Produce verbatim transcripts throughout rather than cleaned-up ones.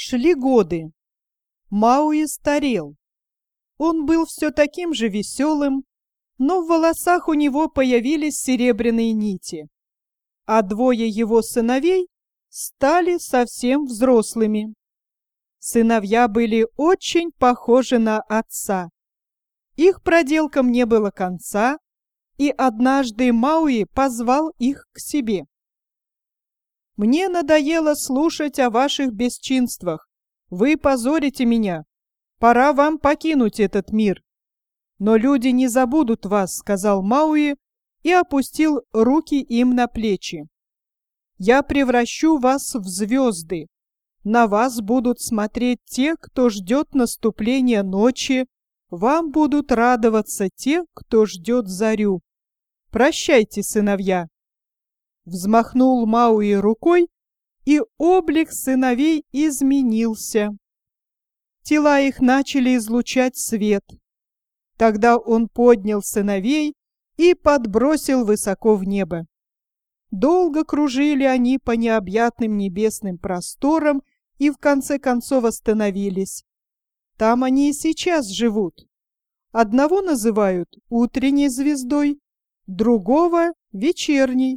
Шли годы. Мауи старел. Он был все таким же веселым, но в волосах у него появились серебряные нити, а двое его сыновей стали совсем взрослыми. Сыновья были очень похожи на отца. Их проделкам не было конца, и однажды Мауи позвал их к себе. «Мне надоело слушать о ваших бесчинствах. Вы позорите меня. Пора вам покинуть этот мир. Но люди не забудут вас», — сказал Мауи и опустил руки им на плечи. «Я превращу вас в звезды. На вас будут смотреть те, кто ждет наступления ночи. Вам будут радоваться те, кто ждет зарю. Прощайте, сыновья». Взмахнул Мауи рукой, и облик сыновей изменился. Тела их начали излучать свет. Тогда он поднял сыновей и подбросил высоко в небо. Долго кружили они по необъятным небесным просторам и в конце концов остановились. Там они и сейчас живут. Одного называют утренней звездой, другого — вечерней.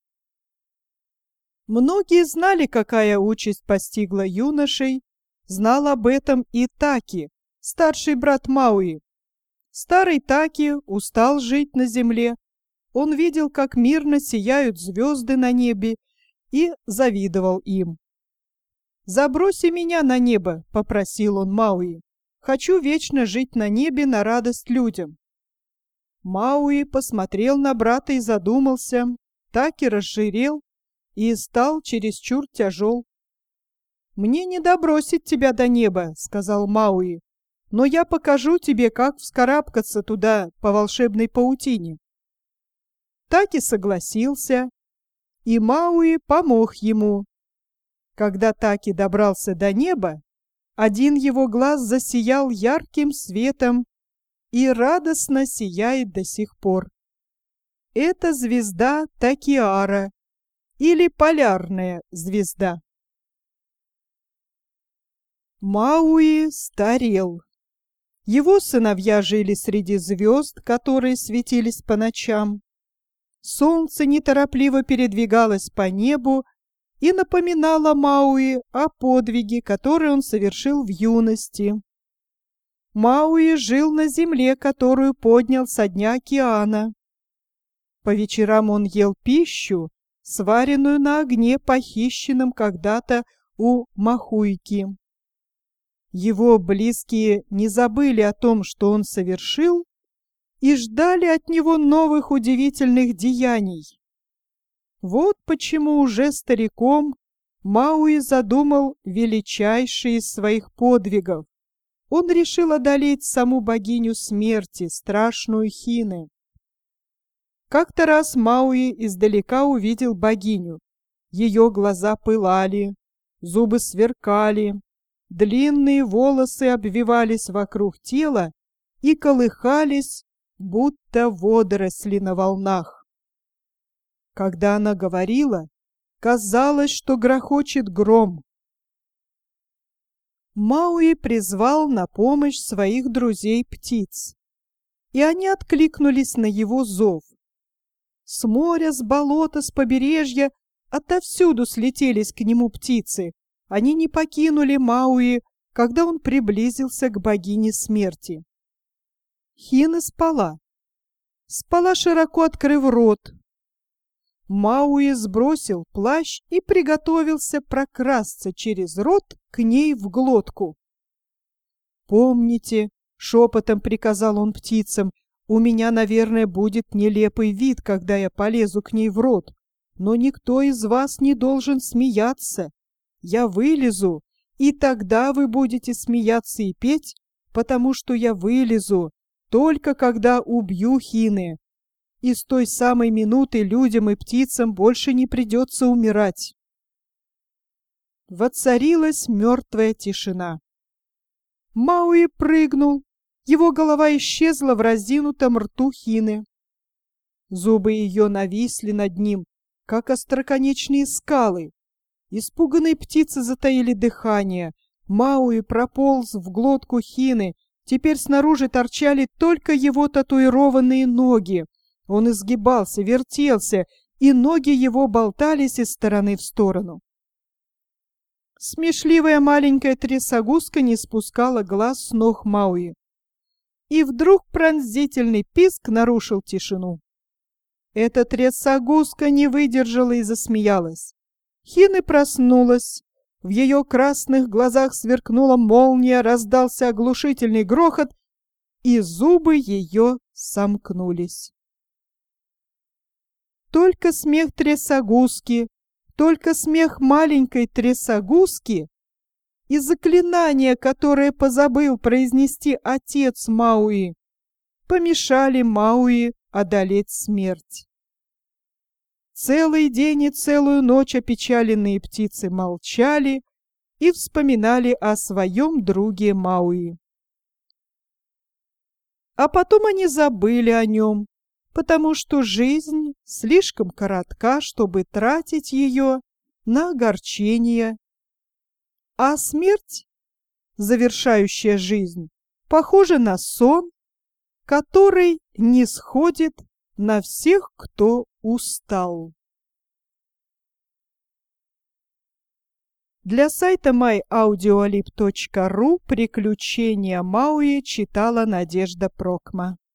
Многие знали, какая участь постигла юношей. Знал об этом и Таки, старший брат Мауи. Старый Таки устал жить на земле. Он видел, как мирно сияют звезды на небе, и завидовал им. «Заброси меня на небо», — попросил он Мауи. «Хочу вечно жить на небе на радость людям». Мауи посмотрел на брата и задумался. Таки разжирел и стал чересчур тяжел. «Мне не добросить тебя до неба», — сказал Мауи, «но я покажу тебе, как вскарабкаться туда по волшебной паутине». Таки согласился, и Мауи помог ему. Когда Таки добрался до неба, один его глаз засиял ярким светом и радостно сияет до сих пор. Это звезда Такиара, или полярная звезда. Мауи старел. Его сыновья жили среди звезд, которые светились по ночам. Солнце неторопливо передвигалось по небу и напоминало Мауи о подвиге, который он совершил в юности. Мауи жил на земле, которую поднял со дна океана. По вечерам он ел пищу, сваренную на огне, похищенном когда-то у Махуйки. Его близкие не забыли о том, что он совершил, и ждали от него новых удивительных деяний. Вот почему уже стариком Мауи задумал величайший из своих подвигов. Он решил одолеть саму богиню смерти, страшную Хины. Как-то раз Мауи издалека увидел богиню. Ее глаза пылали, зубы сверкали, длинные волосы обвивались вокруг тела и колыхались, будто водоросли на волнах. Когда она говорила, казалось, что грохочет гром. Мауи призвал на помощь своих друзей-птиц, и они откликнулись на его зов. С моря, с болота, с побережья отовсюду слетелись к нему птицы. Они не покинули Мауи, когда он приблизился к богине смерти. Хина спала. Спала, широко открыв рот. Мауи сбросил плащ и приготовился прокрасться через рот к ней в глотку. «Помните», — шепотом приказал он птицам, «у меня, наверное, будет нелепый вид, когда я полезу к ней в рот, но никто из вас не должен смеяться. Я вылезу, и тогда вы будете смеяться и петь, потому что я вылезу, только когда убью Хины. И с той самой минуты людям и птицам больше не придется умирать». Воцарилась мертвая тишина. Мауи прыгнул. Его голова исчезла в разинутом рту Хины. Зубы ее нависли над ним, как остроконечные скалы. Испуганные птицы затаили дыхание, Мауи прополз в глотку Хины. Теперь снаружи торчали только его татуированные ноги. Он изгибался, вертелся, и ноги его болтались из стороны в сторону. Смешливая маленькая трясогузка не спускала глаз с ног Мауи. И вдруг пронзительный писк нарушил тишину. Эта трясогузка не выдержала и засмеялась. Хина проснулась. В ее красных глазах сверкнула молния, раздался оглушительный грохот, и зубы ее сомкнулись. Только смех трясогузки, только смех маленькой трясогузки и заклинание, которое позабыл произнести отец Мауи, помешали Мауи одолеть смерть. Целый день и целую ночь опечаленные птицы молчали и вспоминали о своем друге Мауи. А потом они забыли о нем, потому что жизнь слишком коротка, чтобы тратить ее на огорчение. А смерть, завершающая жизнь, похожа на сон, который не сходит на всех, кто устал. Для сайта май аудиолиб точка ру «Приключения Мауи» читала Надежда Прокма.